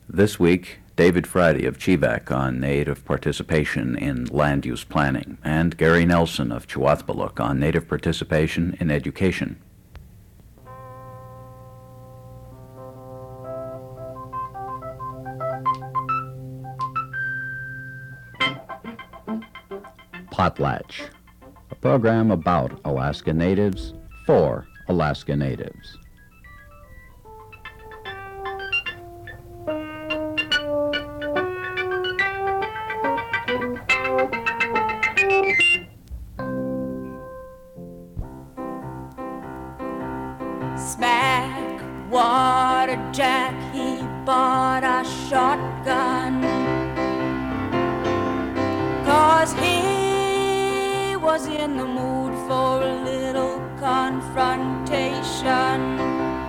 This week, David Friday of Chivac on Native participation in land use planning, and Gary Nelson of Chewathpaluk on Native participation in education. Potlatch, a program about Alaska Natives for Alaska Natives. Smack water Jack, he bought a shotgun, 'cause he was in the mood for a little confrontation.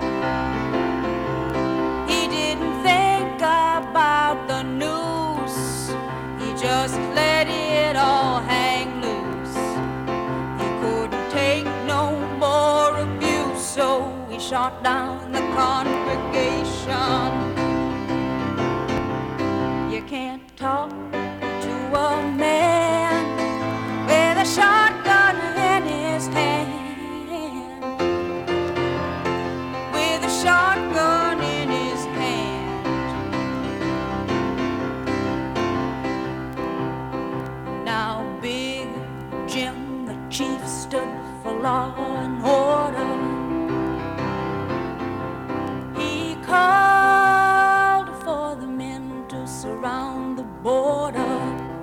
He didn't think about the noose, he just let it all hang loose. He couldn't take no more abuse, so he shot down the congregation. You can't talk to a man with a shotgun in his hand, with a shotgun in his hand. Now Big Jim, the chief, stood for law and order. He called for the men to surround the border,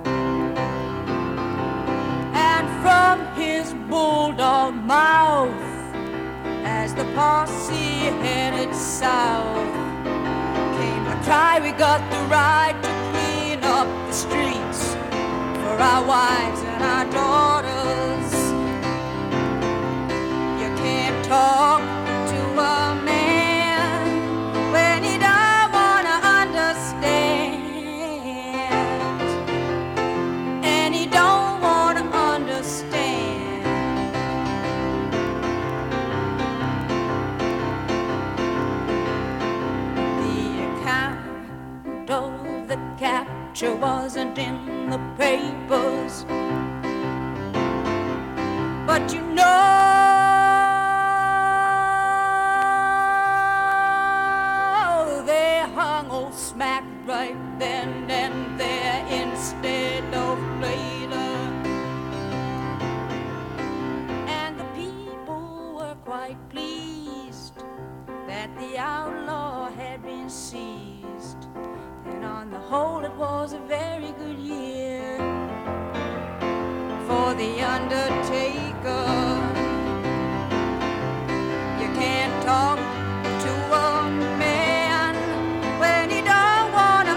and from his bulldog mouth, as the posse headed south, came the cry, we got the right to clean up the streets for our wives and our daughters. You can't talk to a man when he don't wanna understand, and he don't wanna understand. The account of the capture wasn't in the papers, but you know they hung old Smack right then and there instead of later. And the people were quite pleased that the outlaw had been seized, and on the whole it was a very good year for the undertaker. You can't talk to a man when he don't wanna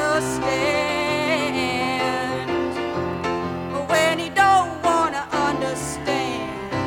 understand, when he don't wanna understand.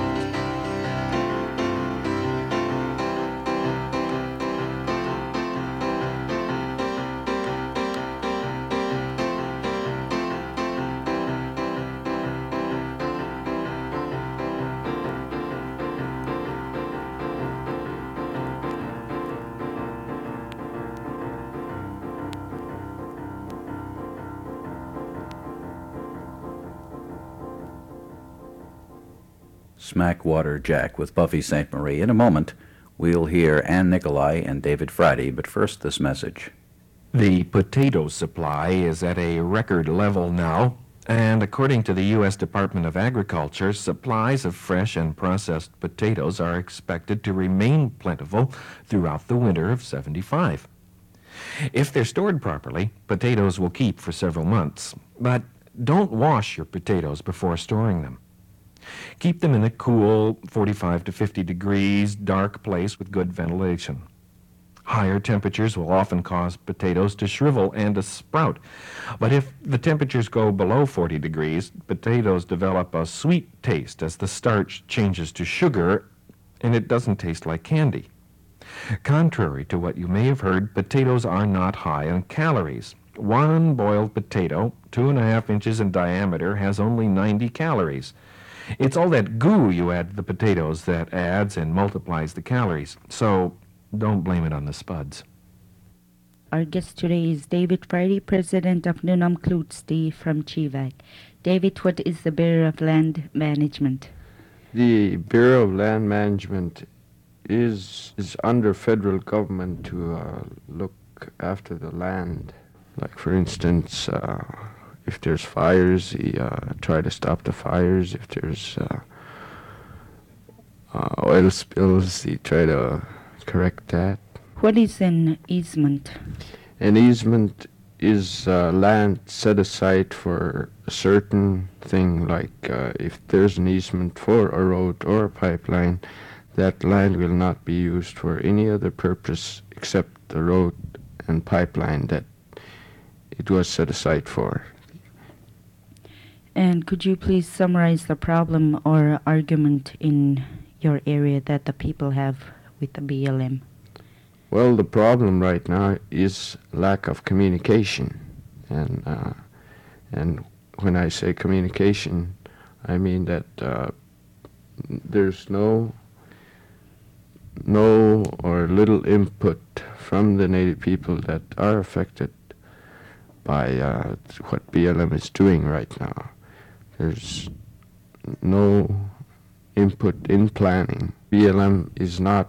Smackwater Jack with Buffy St. Marie. In a moment, we'll hear Ann Nicolai and David Friday, but first this message. The potato supply is at a record level now, and according to the U.S. Department of Agriculture, supplies of fresh and processed potatoes are expected to remain plentiful throughout the winter of '75. If they're stored properly, potatoes will keep for several months, but don't wash your potatoes before storing them. Keep them in a cool 45 to 50 degrees, dark place with good ventilation. Higher temperatures will often cause potatoes to shrivel and to sprout. But if the temperatures go below 40 degrees, potatoes develop a sweet taste as the starch changes to sugar, and it doesn't taste like candy. Contrary to what you may have heard, potatoes are not high in calories. One boiled potato, 2.5 inches in diameter, has only 90 calories. It's all that goo you add to the potatoes that adds and multiplies the calories, so don't blame it on the spuds. Our guest today is David Friday, president of Nunamklootsdi from Chivac. David, what is the Bureau of Land Management? The Bureau of Land Management is under federal government to look after the land. Like, for instance, if there's fires, he try to stop the fires. If there's oil spills, he try to correct that. What is an easement? An easement is land set aside for a certain thing, like if there's an easement for a road or a pipeline, that land will not be used for any other purpose except the road and pipeline that it was set aside for. And could you please summarize the problem or argument in your area that the people have with the BLM? Well, the problem right now is lack of communication, and when I say communication, I mean that there's no or little input from the Native people that are affected by what BLM is doing right now. There's no input in planning. BLM is not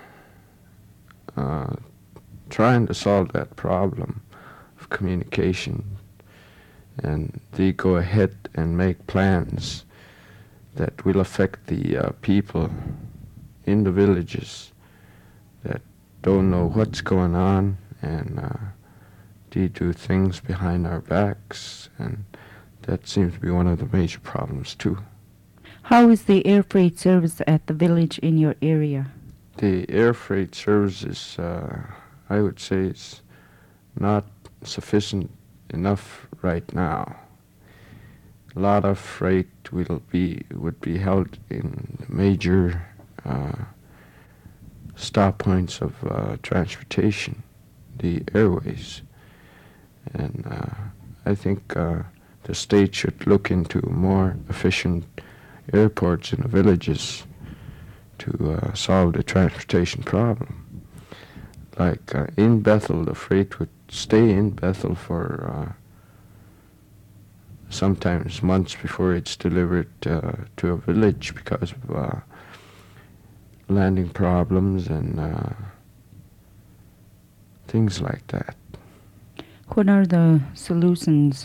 trying to solve that problem of communication, and they go ahead and make plans that will affect the people in the villages that don't know what's going on, and they do things behind our backs, and that seems to be one of the major problems too. How is the air freight service at the village in your area? The air freight service is, I would say, it's not sufficient enough right now. A lot of freight would be held in major stop points of transportation, the airways, and I think the state should look into more efficient airports in the villages to solve the transportation problem. Like in Bethel, the freight would stay in Bethel for sometimes months before it's delivered to a village because of landing problems and things like that. What are the solutions?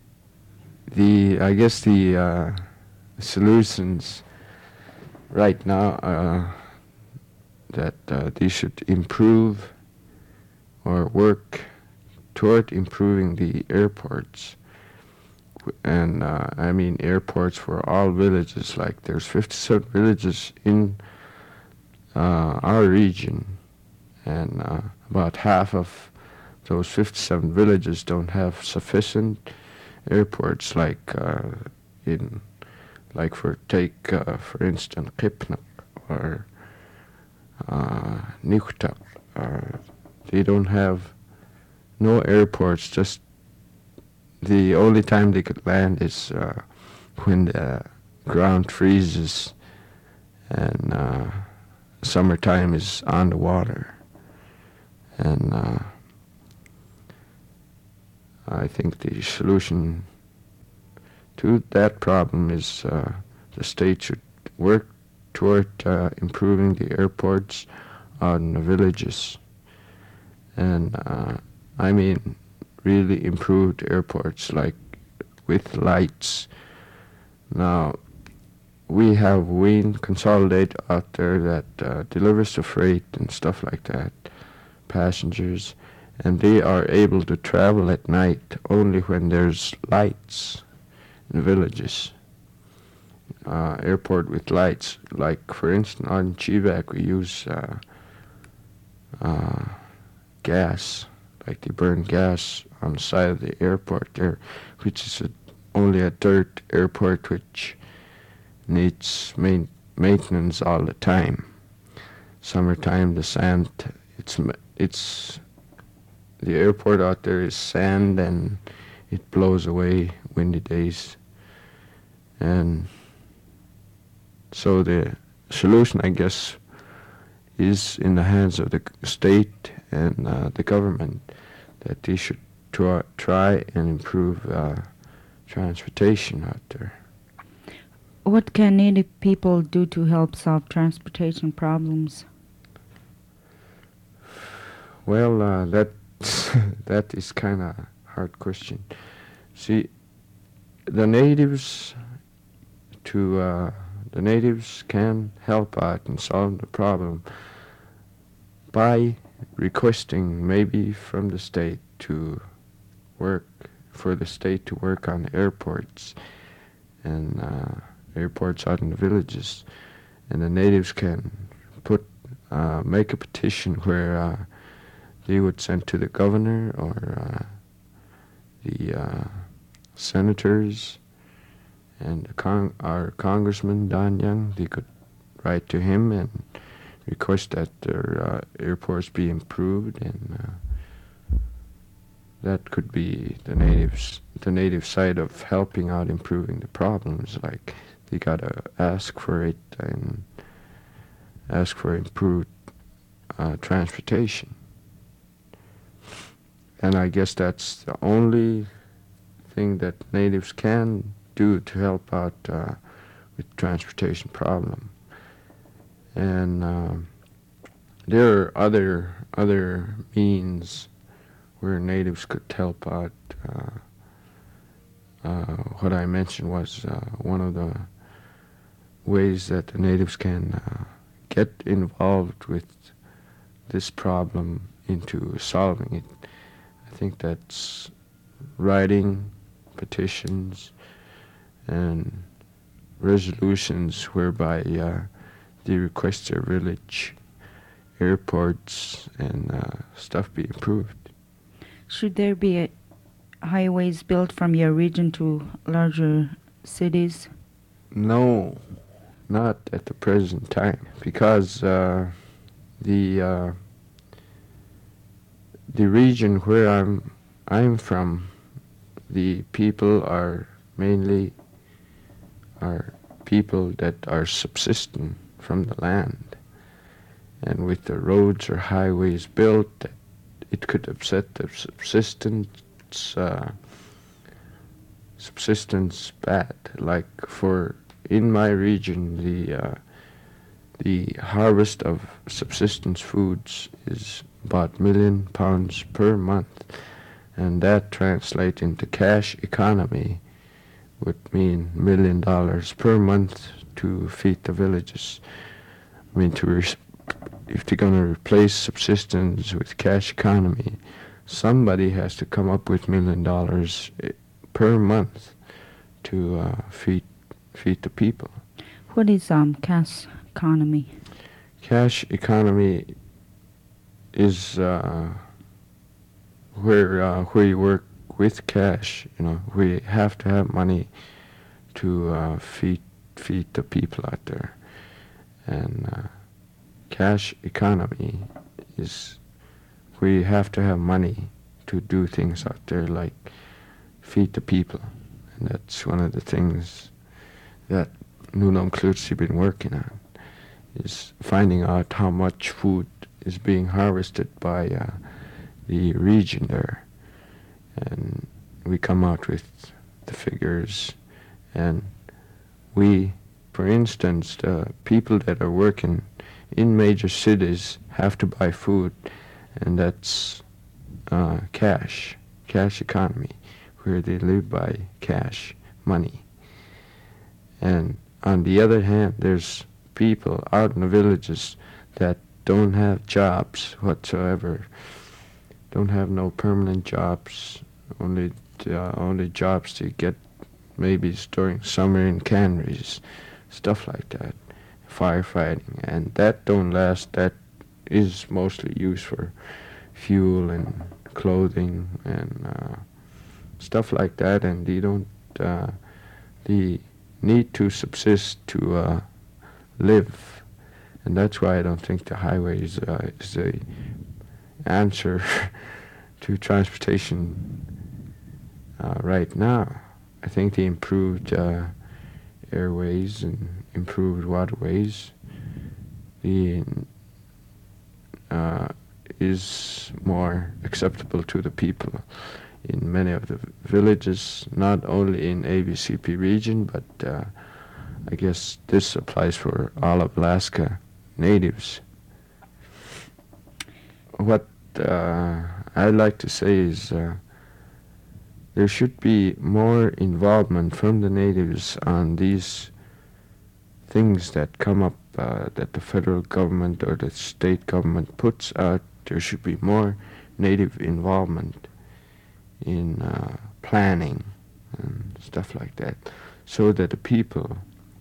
I guess the solutions right now that they should improve or work toward improving the airports. And I mean airports for all villages. Like there's 57 villages in our region, and about half of those 57 villages don't have sufficient airports, like for instance Qipnaq or Nuqtaq. They don't have no airports. Just the only time they could land is when the ground freezes and summertime is on the water. And I think the solution to that problem is the state should work toward improving the airports on the villages. And I mean really improved airports, like with lights. Now, we have Wayne Consolidate out there that delivers the freight and stuff like that, passengers, and they are able to travel at night only when there's lights in the villages. Airport with lights, like for instance on Chivac we use gas, like they burn gas on the side of the airport there, which is only a dirt airport which needs maintenance all the time. Summertime, the sand, it's the airport out there is sand and it blows away windy days. And so the solution, I guess, is in the hands of the state and the government. that they should try and improve transportation out there. What can Native people do to help solve transportation problems? Well, that is kind of hard question. See, the natives can help out and solve the problem by requesting maybe from the state to work on airports and airports out in the villages, and the natives can make a petition where they would send to the governor or the senators and our Congressman Don Young. They could write to him and request that their airports be improved, and that could be the native side of helping out improving the problems. Like, they gotta ask for it and ask for improved transportation. And I guess that's the only thing that natives can do to help out with transportation problem. And there are other means where natives could help out. What I mentioned was one of the ways that the natives can get involved with this problem into solving it. I think that's writing petitions and resolutions whereby they request their village airports and stuff be improved. Should there be highways built from your region to larger cities? No, not at the present time, because the region where I'm from, the people are mainly people that are subsisting from the land, and with the roads or highways built, it could upset the subsistence bad. Like in my region, the harvest of subsistence foods is about 1 million pounds per month, and that translates into cash economy would mean $1 million per month to feed the villages. I mean, if they're going to replace subsistence with cash economy, somebody has to come up with $1 million per month to feed the people. What is cash economy? Cash economy is where you work with cash. We have to have money to feed the people out there, and cash economy is we have to have money to do things out there like feed the people, and that's one of the things that NUNAMCLUTC been working on, is finding out how much food is being harvested by the region there, and we come out with the figures, and we, for instance, the people that are working in major cities have to buy food, and that's cash economy, where they live by cash money. And on the other hand, there's people out in the villages that don't have jobs whatsoever, don't have no permanent jobs, only jobs they get maybe is during summer in canneries, stuff like that, firefighting, and that don't last. That is mostly used for fuel and clothing and stuff like that, and they need to subsist to live, and that's why I don't think the highway is the answer to transportation right now. I think the improved airways and improved waterways, is more acceptable to the people in many of the villages, not only in ABCP region, but I guess this applies for all of Alaska natives. What I'd like to say is there should be more involvement from the natives on these things that come up that the federal government or the state government puts out. There should be more native involvement in planning and stuff like that, so that the people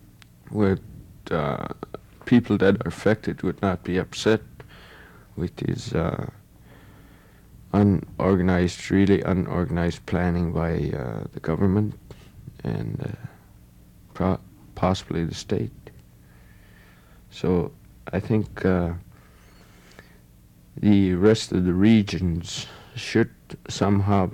people that are affected would not be upset with these really unorganized planning by the government and possibly the state. So I think the rest of the regions should somehow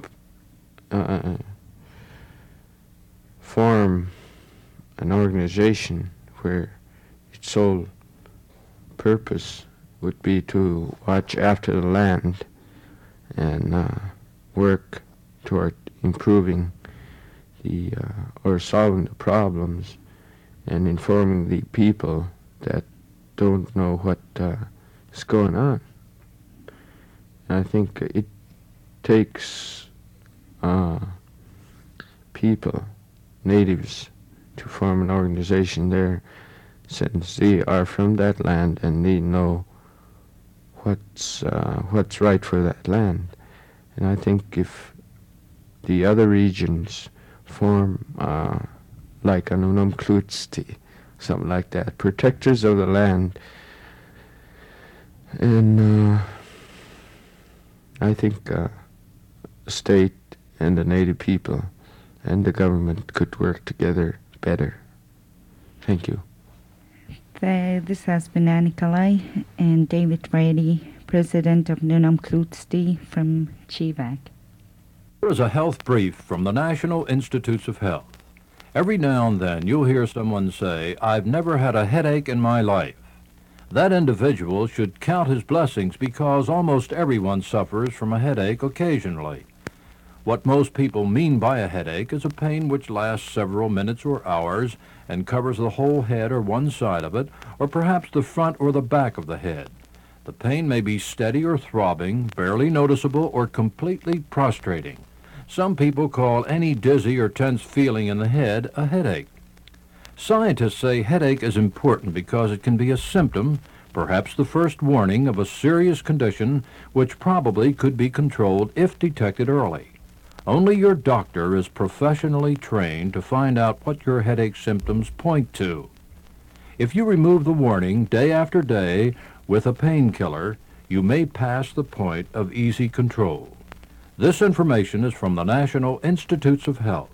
form an organization where its sole purpose would be to watch after the land and work toward improving or solving the problems and informing the people that don't know what is going on. And I think it takes people, natives, to form an organization there, since they are from that land and they know what's right for that land. And I think if the other regions form like an Unamklutsti, something like that, protectors of the land, and I think the state and the native people and the government could work together better. Thank you. This has been Annie Kalai and David Brady, President of Nunamklutsti from Chivak. Here is a health brief from the National Institutes of Health. Every now and then you'll hear someone say, "I've never had a headache in my life." That individual should count his blessings, because almost everyone suffers from a headache occasionally. What most people mean by a headache is a pain which lasts several minutes or hours and covers the whole head or one side of it, or perhaps the front or the back of the head. The pain may be steady or throbbing, barely noticeable, or completely prostrating. Some people call any dizzy or tense feeling in the head a headache. Scientists say headache is important because it can be a symptom, perhaps the first warning of a serious condition which probably could be controlled if detected early. Only your doctor is professionally trained to find out what your headache symptoms point to. If you remove the warning day after day with a painkiller, you may pass the point of easy control. This information is from the National Institutes of Health.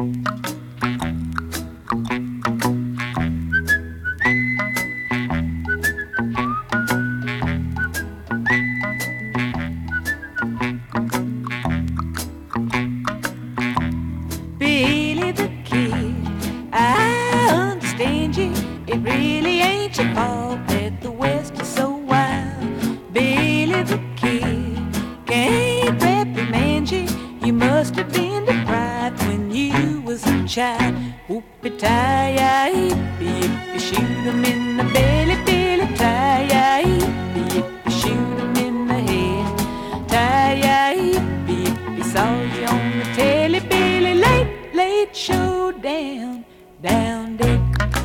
Billy the Kid, I understand you. It really ain't your fault that the West is so wild. Billy the Kid, can't reprimand you. You must have been deprived when you was a child. Whoopie-tie-yi-yippee, shoot 'em in the belly, Billy, tie-yi-yippee, shoot 'em in the head, tie-yi-yippee, saw you on the telly, Billy, late show down deck.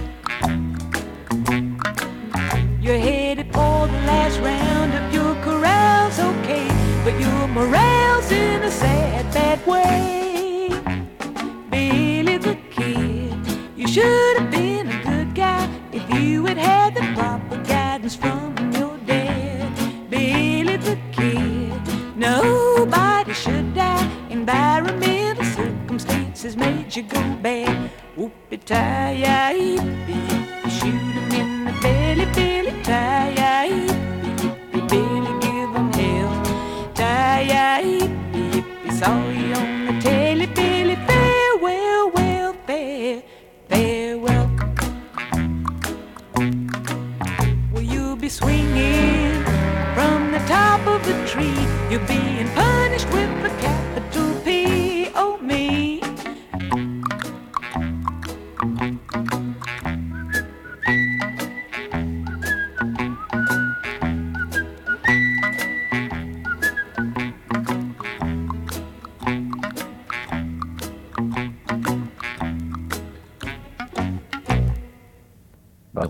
You're headed for the last round of your corral's okay, but your morale's in a sad, bad way. Billy the Kid, you should have been a good guy if you had had the proper guidance from your dad. Billy the Kid, nobody should die. Environmental circumstances made you go bad. Whoopie-tie-yi-yippee, shoot 'em in the belly, Billy, tie-yi-yippee, Billy, give 'em hell, tie-yi-yippee, saw you on the telly, Billy, farewell, farewell. Well, you'll be swinging from the top of the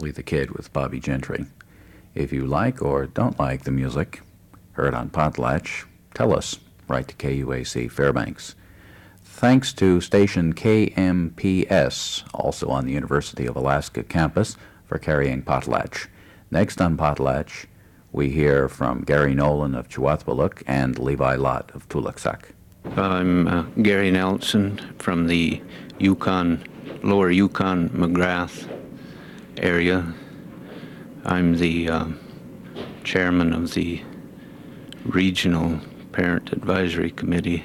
Billy the Kid with Bobby Gentry. If you like or don't like the music heard on Potlatch, tell us. Write to KUAC Fairbanks. Thanks to station KMPS, also on the University of Alaska campus, for carrying Potlatch. Next on Potlatch, we hear from Gary Nolan of Chihuahua and Levi Lott of Tulaksak. I'm Gary Nelson from the Lower Yukon McGrath area. I'm the chairman of the Regional Parent Advisory Committee.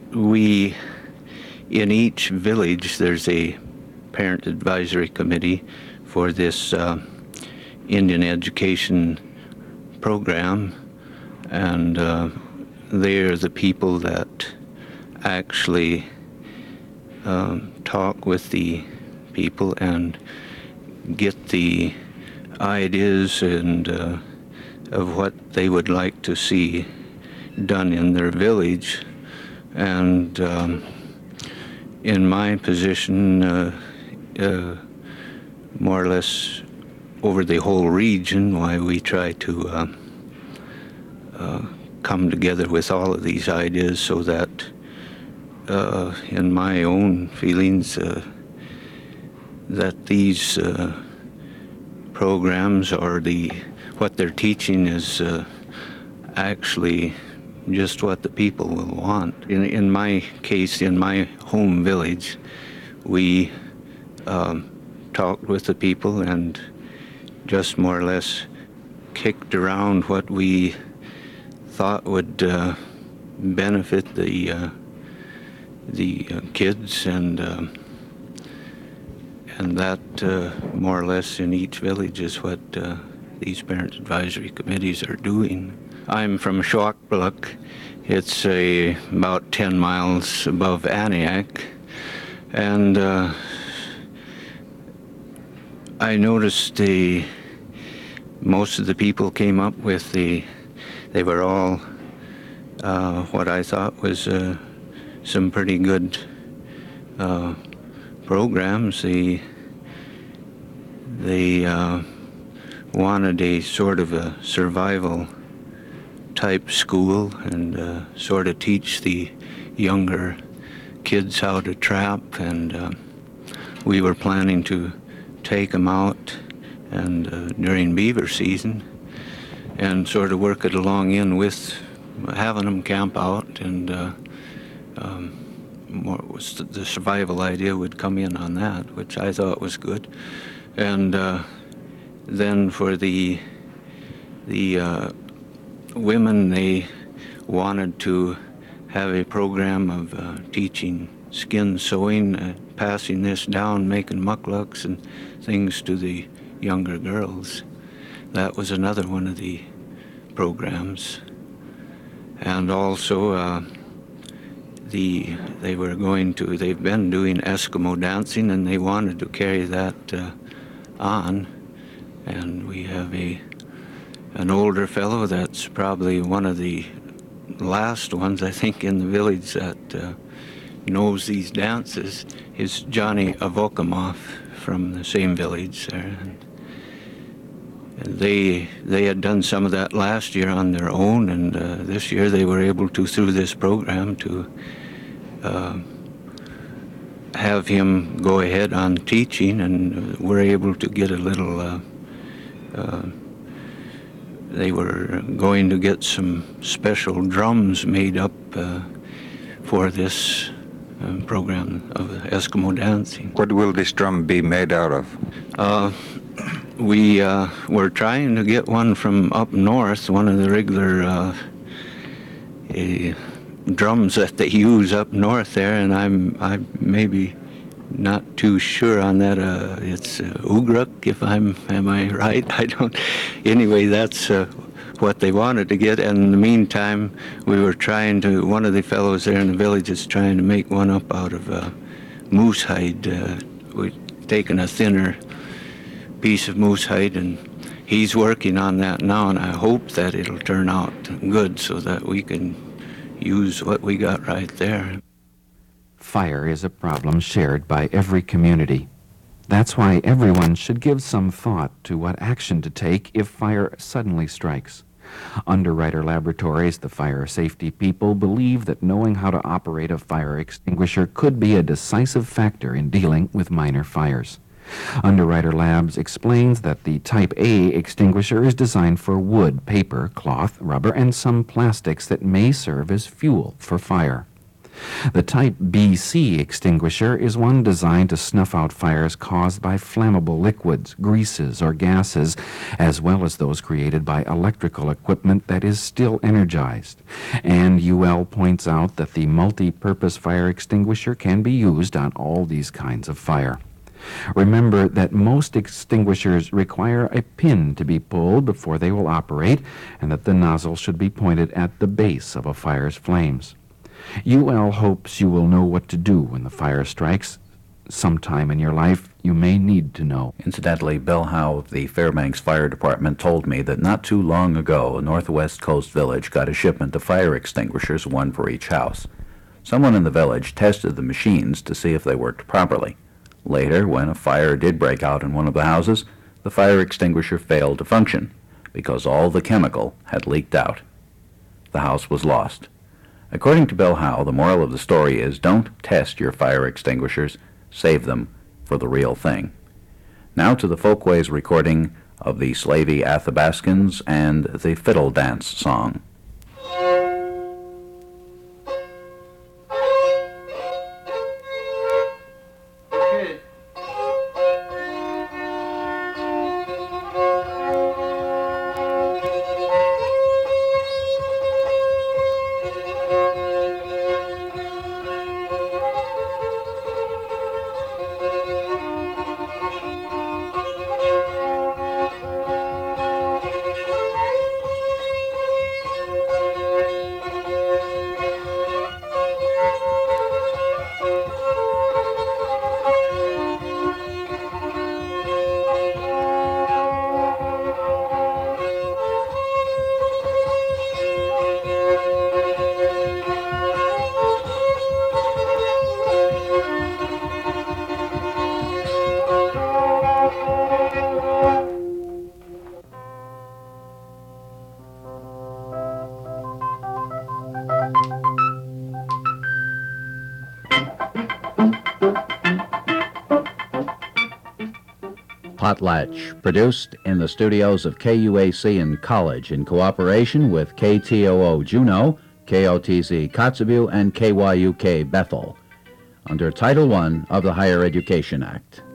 In each village, there's a Parent Advisory Committee for this Indian education program, and they're the people that actually talk with the people and get the ideas and of what they would like to see done in their village. And in my position, more or less over the whole region, why we try to come together with all of these ideas so that in my own feelings that these programs or what they're teaching is actually just what the people will want. In my case, in my home village, we talked with the people and just more or less kicked around what we thought would benefit the kids, and that more or less in each village is what these parent advisory committees are doing. I'm from Chihuahua. It's about 10 miles above Aniak, and I noticed most of the people came up with they were all what I thought was some pretty good programs. They wanted a sort of a survival type school and sort of teach the younger kids how to trap, and we were planning to take them out and during beaver season and sort of work it along in with having them camp out, and the survival idea would come in on that, which I thought was good. And then for the women, they wanted to have a program of teaching skin sewing, passing this down, making mucklucks and things to the younger girls. That was another one of the programs. And also they've been doing Eskimo dancing, and they wanted to carry that on. And we have an older fellow that's probably one of the last ones, I think, in the village that knows these dances, is Johnny Avokamoff from the same village there. And they had done some of that last year on their own, and this year they were able to, through this program, to have him go ahead on teaching, and were able to get a little they were going to get some special drums made up for this program of Eskimo dancing. What will this drum be made out of? We were trying to get one from up north, one of the regular drums that they use up north there, and I'm maybe not too sure on that. It's Ugruk, if am I right? I don't. Anyway, that's what they wanted to get. And in the meantime, we were trying to. One of the fellows there in the village is trying to make one up out of moose hide. We've taken a thinner piece of moose hide, and he's working on that now. And I hope that it'll turn out good so that we can use what we got right there. Fire is a problem shared by every community. That's why everyone should give some thought to what action to take if fire suddenly strikes. Underwriter Laboratories, the fire safety people, believe that knowing how to operate a fire extinguisher could be a decisive factor in dealing with minor fires. Underwriter Labs explains that the Type A extinguisher is designed for wood, paper, cloth, rubber, and some plastics that may serve as fuel for fire. The Type BC extinguisher is one designed to snuff out fires caused by flammable liquids, greases, or gases, as well as those created by electrical equipment that is still energized. And UL points out that the multi-purpose fire extinguisher can be used on all these kinds of fire. Remember that most extinguishers require a pin to be pulled before they will operate, and that the nozzle should be pointed at the base of a fire's flames. UL hopes you will know what to do when the fire strikes. Sometime in your life, you may need to know. Incidentally, Bill Howe of the Fairbanks Fire Department told me that not too long ago, a Northwest Coast village got a shipment of fire extinguishers, one for each house. Someone in the village tested the machines to see if they worked properly. Later, when a fire did break out in one of the houses, the fire extinguisher failed to function because all the chemical had leaked out. The house was lost. According to Bill Howe, the moral of the story is don't test your fire extinguishers, save them for the real thing. Now to the Folkways recording of the Slavey Athabascans and the Fiddle Dance Song. Potlatch, produced in the studios of KUAC in College in cooperation with KTOO Juneau, KOTZ Kotzebue, and KYUK Bethel, under Title I of the Higher Education Act.